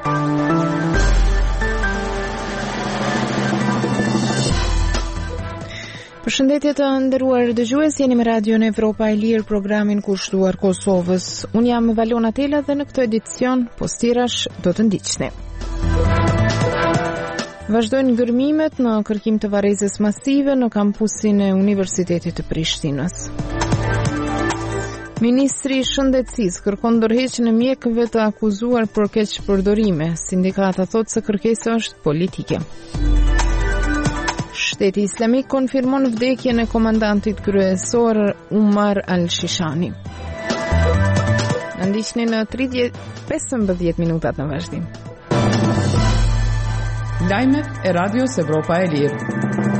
Përshëndetje të nderuar dëgjues, jeni me Radion Evropa e Lirë, programin kushtuar Kosovës. Unë jam Valona Tela dhe në këtë edicion postirash do të ndiqni. Vazhdojnë gërmimet në kërkim të varrezës masive në kampusin e Universitetit të Prishtinës. Ministri i Shëndetësisë kërkon ndërheqjen e mjekëve të akuzuar për keqpërdorime. Sindikata thotë se kërkesa është politike. Shteti Islamik konfirmon vdekjen e komandantit kryesor Umar al-Shishani. Në ndiqni në 15 minutat në vazhdim. Lajmet e Radios Evropa e Lirë.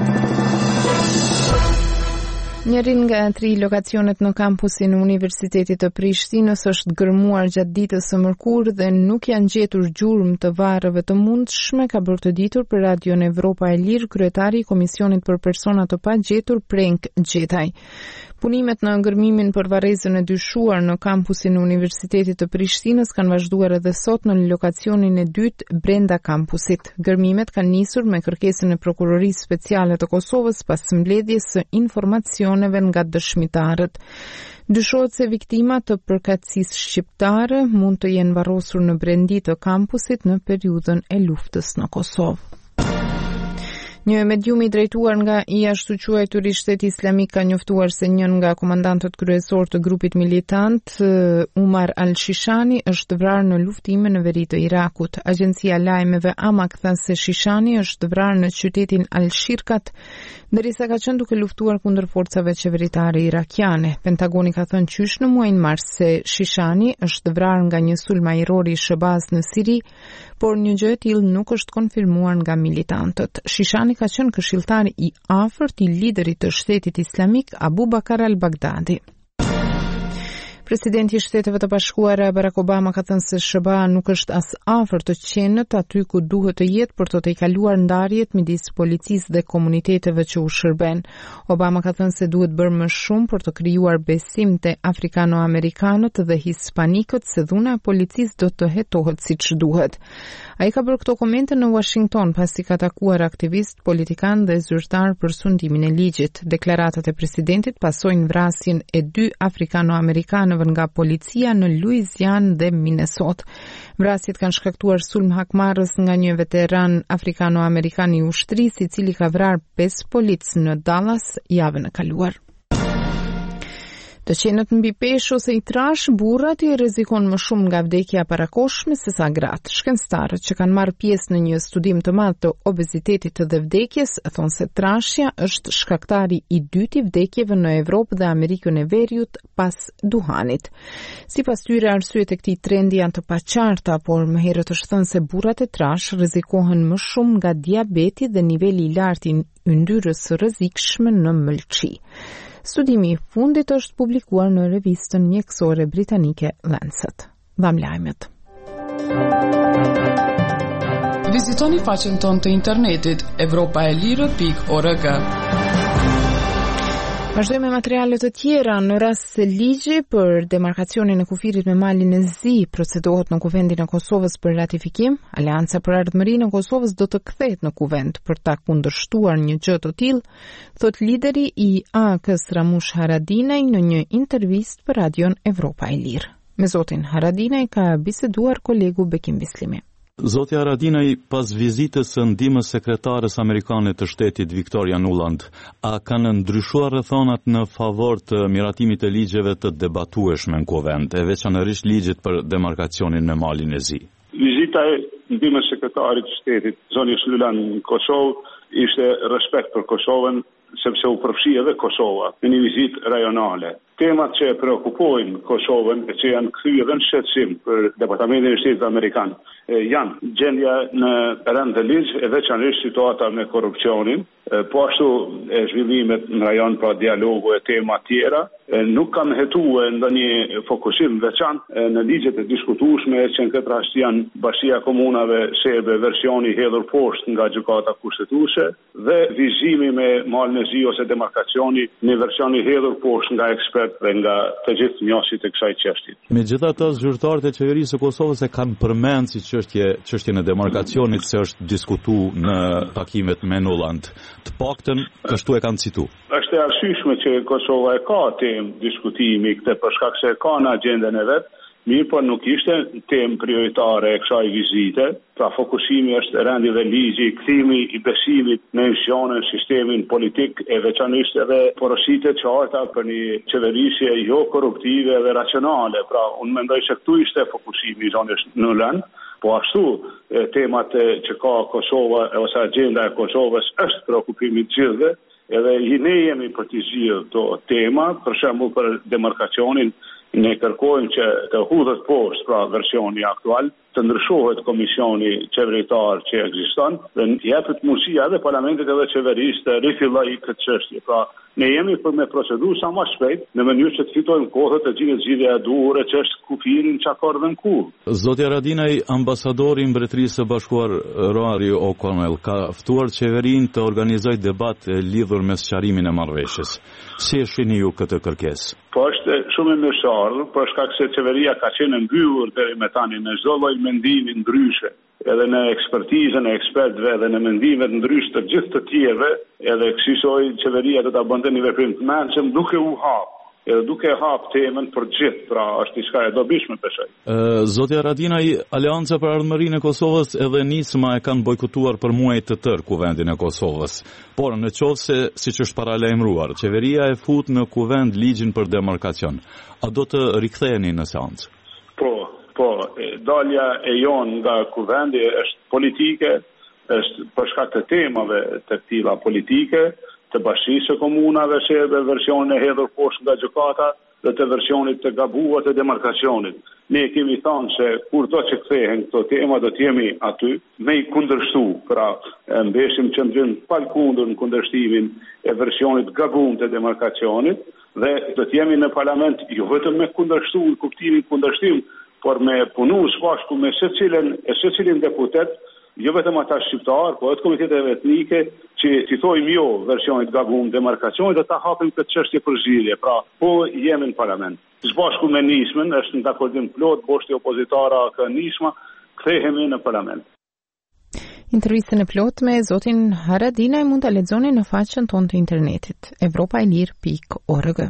Njërin nga 3 lokacionet në kampusin e Universitetit të Prishtinës është gërmuar gjatë ditës së mërkurë dhe nuk janë gjetur gjurmë të varrëve të mundshme, ka bërë të ditur për Radion Evropa e Lirë kryetari i Komisionit për Persona të Pagjetur Prenk Gjetaj. Punimet në ngërmimin për varrezën e dyshuar në kampusin e Universitetit të Prishtinës kanë vazhduar edhe sot në lokacionin e dytë brenda kampusit. Gërmimet kanë nisur me kërkesën e Prokurorisë Speciale të Kosovës pas mbledhjes së informacioneve nga dëshmitarët. Dyshohet se viktimat të përkatësisë shqiptare mund të jenë varrosur në brendi të kampusit në periudhën e luftës në Kosovë. Një medium i drejtuar nga i jashtëquajturi Shteti Islamik ka njoftuar se njën nga komandantët kryesor të grupit militant, Umar al-Shishani, është vrarë në luftime në veri të Irakut. Agjencia lajmeve Amak tha se Shishani është vrarë në qytetin Al-Shirkat, ndërsa ka qenë duke luftuar kundër forcave qeveritare irakiane. Pentagoni ka thënë qysh në muajin mars se Shishani është vrarë nga një sulm ajror i Shëbaz në Siri, por një gjë e tillë nuk është konfirmuar nga militantët. Shishani ka qenë këshilltar i afërt i liderit të Shtetit Islamik Abu Bakar al-Baghdadi. Presidenti i Shteteve të Bashkuara Barack Obama ka thënë se SBA nuk është as afër të qenët aty ku duhet të jetë për të i kaluar ndarjet midis policisë dhe komuniteteve që u shërben. Obama ka thënë se duhet bërë më shumë për të krijuar besim te afrikano-amerikanët dhe hispanikët se dhuna e policisë do të hetohet siç duhet. Ai ka bërë këto komente në Washington pasi ka takuar aktivist, politikan dhe zyrtar për sundimin e ligjit. Deklaratat e presidentit pasojnë vrasjen e 2 afrikano-amerikanëve nga policia në Louisianë dhe Minnesota. Vrasjet kanë shkaktuar sulm hakmarrës nga një veteran afrikano-amerikan i ushtrisë i cili ka vrarë 5 polic në Dallas javën e kaluar. Të qenët mbi peshë ose i trash, burrat i rrezikon më shumë nga vdekja parakoshme se sa gratë. Shkencëtarët që kanë marrë pjesë në një studim të madh të obezitetit dhe vdekjes thonë se trashja është shkaktari i dytë i vdekjeve në Evropë dhe Amerikën e Veriut pas duhanit. Sipas tyre, arsyet e këtij trendi janë të paqarta, por më herët është thënë se burrat e trash rrezikohen më shumë nga diabeti dhe niveli i lartë i yndyrës së rrezikshme në mëlçi. Studimi i fundit është publikuar në revistën mjekësore britanike Lancet. Dham lajmet. Vizitoni faqen tonë të internetit europaelire.org. Vazhdojmë me materiale të tjera. Në rast se ligji për demarkacionin e kufirit me malin e Zi procedohet në Kuvendin e Kosovës për ratifikim, Aleanca për Ardhmërinë e Kosovës do të kthehet në Kuvend për ta kundërshtuar një gjë të tillë, thot lideri i AK-s Ramush Haradinaj në një intervistë për Radion Evropa e Lirë. Me zotin Haradinaj ka biseduar kolegu Bekim Bislimi. Zoti Haradinaj, pas vizitës së ndihmës sekretares amerikane të shtetit Victoria Nuland, a kanë ndryshuar rrethonat në favor të miratimit të ligjeve të debatueshme në Kuvend, e veçanërisht ligjit për demarkacionin në malin e Zi? Vizita e ndihmës sekretarit të shtetit zoni Shlylan në Kosovë ishte respekt për Kosovën, sepse u përfshi edhe Kosova në një vizitë rajonale. Temat që preokupojnë Kosovën e që janë kthyer edhe në shqetësim për Departamentin e Shtetit Amerikan janë gjendja në rend të ligj e veçanërisht situata me korrupsionin, Po ashtu zhvillimet në rajon pra dialogu e tema tjera, nuk kanë hetuar ndonjë fokusim veçantë në ligjet e diskutueshme që në këtë rast janë Bashkia e Komunave Serbe versioni hedhur poshtë nga gjykata kushtetuese dhe vizimi me malnezi ose demarkacioni në versioni hedhur poshtë nga ekspertë dhe nga të gjithë njohësit e kësaj çështje. Megjithatë, zyrtarët e qeverisë së Kosovës e kanë përmendur si çështjen e demarkacionit se është diskutuar në takimet me Nuland. Të paktën kështu e kanë citu. Është e arsyeshme që Kosova e ka temë diskutimi këtë për shkak se ka në agjendën e vet, mirë po nuk ishte temë prioritare e kësaj vizite. Pra fokusimi është rendi dhe ligji, kthimi i besimit në institucionin, sistemin politik e veçanërisht edhe porositë të qarta për një qeverisje jo korruptive dhe racionale. Pra unë mendoj se këtu ishte fokusimi i zonës Nuland. Po ashtu, temat që ka Kosova ose agenda e Kosovës është preokupimi të gjithëve, edhe ne jemi për të zgjidhur këto tema, për shembull për demarkacionin, ne kërkojmë që të hudhet poshtë pra versioni aktual, të ndryshohet komisioni qeveritar që ekziston dhe jepet mundësia edhe parlamentit edhe qeverisë të rifillojë këtë çështje. Pra ne jemi për me procedurë sa më shpejt në mënyrë që të fitojmë kohë të gjithë zgjidhja e duhur që është kufirin çakor dhe në kur. Zotja Radinaj, ambasadori i Mbretërisë së Bashkuar Roari O'Connell ka ftuar qeverinë të organizojë debat lidhur me sqarimin e marrëveshjes. Si e shihni ju këtë kërkesë? Po është shumë e mirëseardhur, për shkak se qeveria ka qenë mbyllur deri me tani në çdo lloj mendimi ndryshe, edhe në ekspertizën e ekspertëve edhe në mendimet ndryshe të gjithë të tjerëve, edhe kësaj qeveria do ta bënte një veprim të mendshëm duke u hap. Edhe duke hap temën për gjithë, pra është diçka e dobishme peshoj. Zotja Radinaj, Aleanca për Ardhmërinë e Kosovës edhe Nisma e kanë bojkotuar për muaj të tërë kuvendin e Kosovës. Por në qoftë se, siç është paralajmëruar, qeveria e fut në kuvend ligjin për demarkacion, a do të riktheheni në seancë? Po, dalja e jon nga kuvendi është politike, është për shkak të temave të tilla politike, të Bashkisë së Komunave Serbe versionin e hedhur poshtë nga gjykata dhe të versionit të gabuar të demarkacionit. Ne kemi thënë se kur do të kthehen këto tema do të jemi aty me i kundërshtu, pra mbeshim qendrim palkundër në kundërshtimin e versionit gabuar të demarkacionit dhe do të jemi në parlament jo vetëm me kundërshtu në kuptimin kundërshtim, por me punu së bashku me secilin deputet, jo vetëm ata shqiptar, po edhe komitetet etnike që ti thojmë jo versionit gabuar demarkacionit dhe ta hapim këtë çështje për zgjidhje. Pra, po jemi në parlament. Së bashku me Nismën, është në dakordim plot, boshti opozitara ka Nisma, kthehemi në parlament. Intervistën e plot me zotin Haradinaj mund ta lexoni në faqen tonë të internetit evropaelir.org.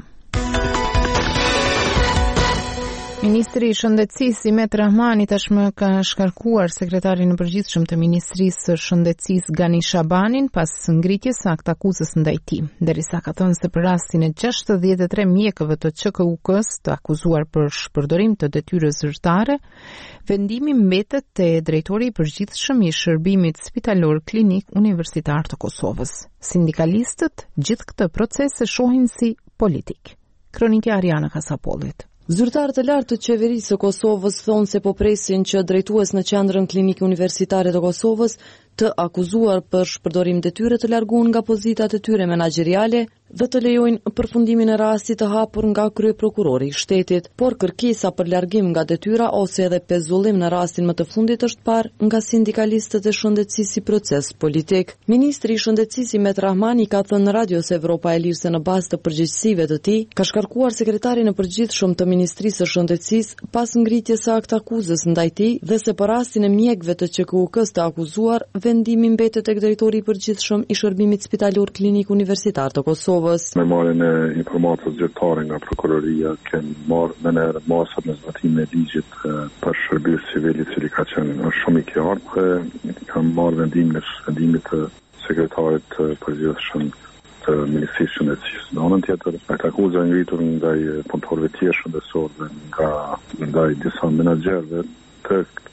Ministri i Shëndetësisë Imet Rahmani tashmë ka shkarkuar sekretarin e përgjithshëm të Ministrisë së Shëndetësisë Gani Shabanin pas ngritjes së aktakuzës ndaj tij, derisa ka thënë se për rastin e 63 mjekëve të QKUK-s të akuzuar për shpërdorim të detyrës zyrtare, vendimi mbetet te drejtori i përgjithshëm i shërbimit spitalor klinik universitar të Kosovës. Sindikalistët gjithë këtë proces e shohin si politik. Kronikja Ariana Kasapollit. Zyrtarët e lartë të qeverisë së Kosovës thonë se po presin që drejtues në qendrën klinike universitare të Kosovës të akuzuar për shpërdorim detyre të larguar nga pozitat e tyre menaxheriale dhe të lejojnë përfundimin e rastit të hapur nga kryeprokurori i shtetit, por kërkesa për largim nga detyra ose edhe pezullim në rastin më të fundit është parë nga sindikalistët e shëndetësisë si proces politik. Ministri i Shëndetësisë Imet Rahmani ka thënë në Radio se Evropa e Lirë se në bazë të përgjegjësive të tij ka shkarkuar sekretarin e përgjithshëm të Ministrisë së Shëndetësisë pas ngritjes së aktakuzës ndaj tij dhe se për rastin e mjekëve të QKUK-s të akuzuar, vendimi mbetet tek drejtori i përgjithshëm i shërbimit spitalor klinik universitar të Kosovës. Me marrjen e informatës zyrtare nga prokuroria kemi marrë masat në zbatimin e ligjit për shërbim civil i cili ka qenë shumë i qartë. Kam marrë vendimin të sekretarit të përgjithshëm të Ministrisë së Shëndetësisë. Në anën tjetër, akuzat ngritur ndaj punëtorëve tjerë shëndetësor dhe ndaj disa menaxherëve të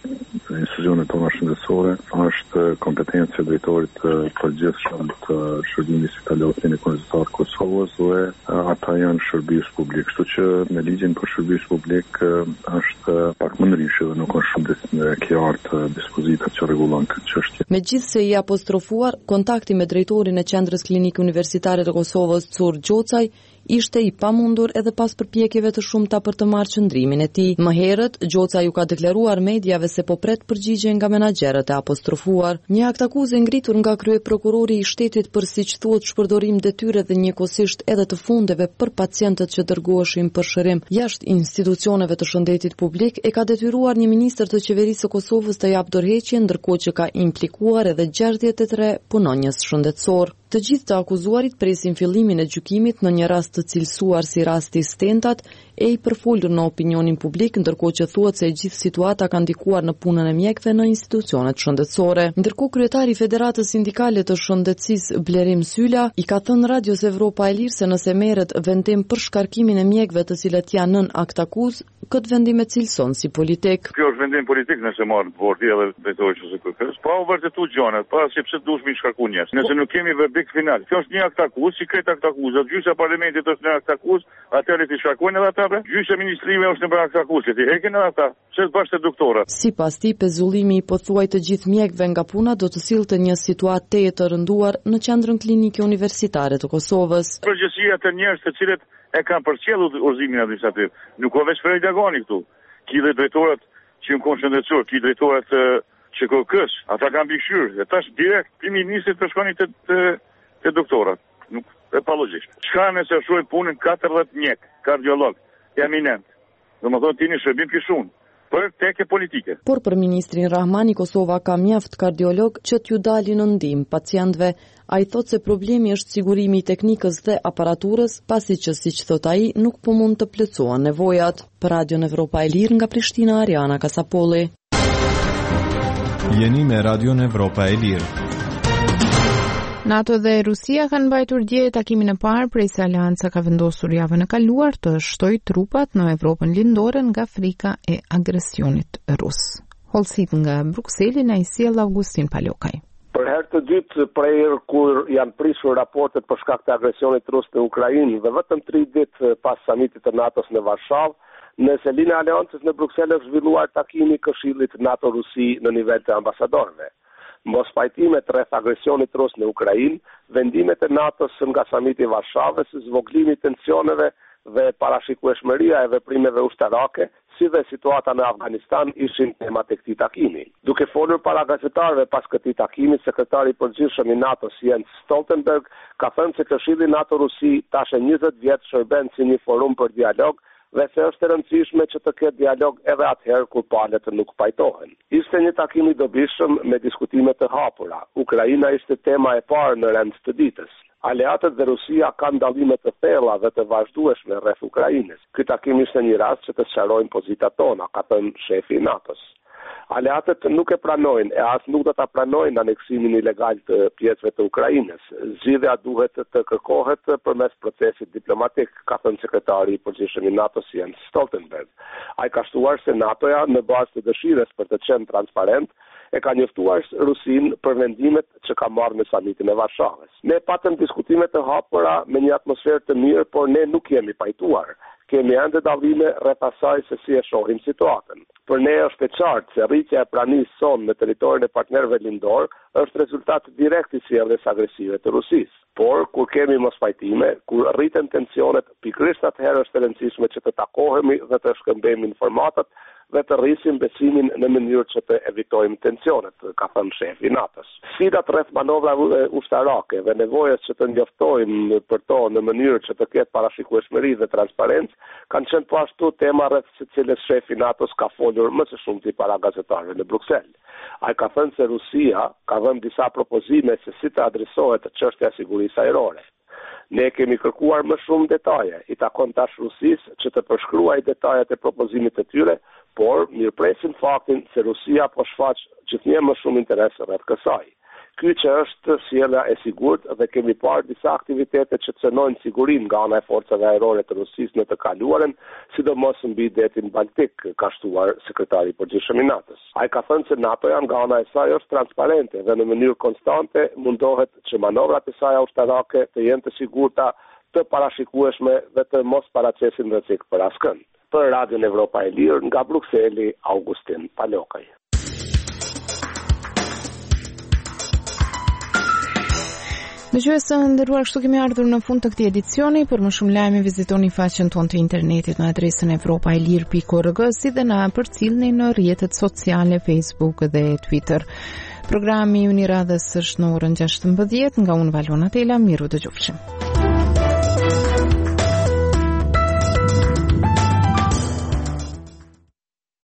institucionet tona shëndetësore është kompetencia e drejtorit përgjithshëm të shërbimit spitalior klinik universitar Kosovës dhe ata janë shërbim publik. Kështu që në ligjin për shërbim publik është pak më ndryshe dhe nuk është shumë qartë dispozitat që rregullon këtë çështje. Megjithse i apostrofuar, kontakti me drejtorin e Qendrës Klinike Universitare të Kosovës Cur Gjocaj ishte i pamundur edhe pas përpjekjeve të shumta për të marrë qëndrimin e tij. Më herët, Gjocaj ju ka deklaruar mediave se po pret përgjigje nga menaxherët e apostrofuar. Një akt akuze ngritur nga kryeprokurori i shtetit për siç thuhet shpërdorim detyre dhe njëkohësisht edhe të fundeve për pacientët që dërgoheshin për shërim jashtë institucioneve të shëndetit publik e ka detyruar një ministër të qeverisë së Kosovës të japë dorëheqje, ndërkohë që ka implikuar edhe 63 punonjës shëndetësor. Të gjithë të akuzuarit presin fillimin e gjykimit në një rast të cilësuar si rasti Stentat e i përfolur në opinionin publik, ndërkohë që thuhet se gjithë situata ka ndikuar në punën e mjekëve në institucionet shëndetësore. Ndërkohë kryetari i Federatës Sindikale të Shëndetësisë Blerim Sylla i ka thënë Radios Evropa e Lirë se nëse merret vendim për shkarkimin e mjekëve të cilët janë nën akt akuz, këtë vendim e cilëson si politik. Kjo është vendim politik nëse marrë bordi edhe drejtori ose kërkes. Pa u vërtetuar gjërat, pa se pse duhet mi shkarku njerëz. Nëse nuk kemi verdikt final. Kjo është një akt akuz, si këtë akt akuz. Gjyqja e parlamentit është në akt akuz, atëherë ti shkarkojnë edhe ata. Gjyqja e ministrive është në akt akuz, ti heqin edhe ata. Çes bashkë te doktorat. Sipas tij, pezullimi i pothuaj të gjithë mjekëve nga puna do të sillte një situatë të rënduar në Qendrën Klinike Universitare të Kosovës. Përgjegjësia të njerëz të cilët e kanë përcjellur udhëzimin administrativ. Nuk ka veç Fred Dagani këtu. Ki dhe drejtorat që në konë shëndetësor, ki drejtorat që kërkës, ata kanë bikëshyrë, dhe tash direkt primi ministrit të shkoni të doktorat. Nuk e pa logjikë. Çka nëse shohim punën 14 mjek, kardiolog, eminent. Domethënë ti në shërbim kishun. Për teke politike. Por për ministrin Rahmani, Kosova ka mjaft kardiolog që t'ju dalin në ndihmë pacientëve. Ai thot se problemi është sigurimi i teknikës dhe aparaturës, pasi që siç thot ai, nuk po mund të plotësohen nevojat. Për Radion Evropa e Lirë nga Prishtina, Ariana Kasapolli. Jeni me Radion Evropa e Lirë. NATO dhe Rusia kanë mbajtur dje takimin e parë prej se Aleanca ka vendosur javën e kaluar të shtojë trupat në Evropën lindore nga frika e agresionit rus. Holsit nga Brukseli na i sjell Augustin Palokaj. Për herë të dytë prej kur janë prishur raportet për shkak të agresionit rus në Ukrainë dhe vetëm 3 ditë pas samitit të NATO-s në Varshavë, në selinë e Aleancës në Bruksel është zhvilluar takimi i Këshillit NATO-Rusi në nivel të ambasadorëve. Mos pajtimet rreth agresionit rus në Ukrainë, vendimet e NATO-s nga samiti i Varshavës, zvoglimi i tensioneve dhe parashikueshmëria e veprimeve ushtarake, si dhe situata në Afganistan ishin temat e këtij takimi. Duke folur para gazetarëve pas këtij takimi, sekretari i përgjithshëm i NATO-s Jens Stoltenberg ka thënë se Këshilli NATO-Rusi tash 20 vjet shërben si një forum për dialog dhe se është e rëndësishme që të ketë dialog edhe atëherë kur palët nuk pajtohen. Ishte një takim i dobishëm me diskutime të hapura. Ukraina ishte tema e parë në rend të ditës. Aleatët dhe Rusia kanë dallime të thella dhe të vazhdueshme rreth Ukrainës. Ky takim ishte një rast që të sqarojmë pozitat tona, ka thënë shefi i NATO-s. Aleatët nuk e pranojnë e as nuk do ta pranojnë aneksimin ilegal të pjesëve të Ukrainës. Zgjidhja duhet të kërkohet përmes procesit diplomatik, ka thënë sekretari i përgjithshëm i NATO-s Jens Stoltenberg. Ai ka shtuar se NATO-ja në bazë të dëshirës për të qenë transparent e ka njoftuar Rusinë për vendimet që ka marrë në samitin e Varshavës. Ne patëm diskutime të hapura me një atmosferë të mirë, por ne nuk jemi pajtuar. Kemi ende dallime rreth asaj se si e shohim situatën. Për ne është e qartë se rritja e pranisë sonë në territorin e partnerëve lindor është rezultat direkt i sjelljes agresive të Rusisë. Por kur kemi mospajtime, kur rriten tensionet, pikërisht atëherë është e rëndësishme që të takohemi dhe të shkëmbejmë informatat dhe të rrisim besimin në mënyrë që të evitojmë tensionet, ka thënë shefi i NATO-s. Sfidat rreth manovrave ushtarake dhe nevojës që të njoftojmë për to në mënyrë që të ketë parashikueshmëri dhe transparencë kanë qenë po ashtu tema rreth së cilës shefi i NATO-s ka folur më së shumti para gazetarëve në Bruksel. Ai ka thënë se Rusia ka dhënë disa propozime se si të adresohet çështja e sigurisë ajrore. Ne kemi kërkuar më shumë detaje, i takon tash Rusisë që të përshkruajë detajet e propozimit të tyre, por mirëpresim faktin se Rusia po shfaq gjithnjë më shumë interes rreth kësaj. Ky që është sjellja e sigurt dhe kemi parë disa aktivitete që cënojnë sigurinë nga ana e forcave ajrore të Rusisë në të kaluarën, sidomos mbi detin Baltik, ka shtuar sekretari i përgjithshëm i NATO-s. Ai ka thënë se NATO-ja nga ana e saj është transparente dhe në mënyrë konstante mundohet që manovrat e saj ushtarake të jenë të sigurta, të parashikueshme dhe të mos paracesin rrezik për askënd. Për Radion Evropa e Lirë, nga Brukseli, Augustin Palokaj. Dëgjues të nderuar, kështu kemi ardhur në fund të këtij edicioni. Për më shumë lajme vizitoni faqen tonë të internetit në adresën evropaelir.org, si dhe na përcjellni në rrjetet sociale Facebook dhe Twitter. Programi i Uniradhës është në orën 16 nga unë Valona Tela. Miru dëgjofshim.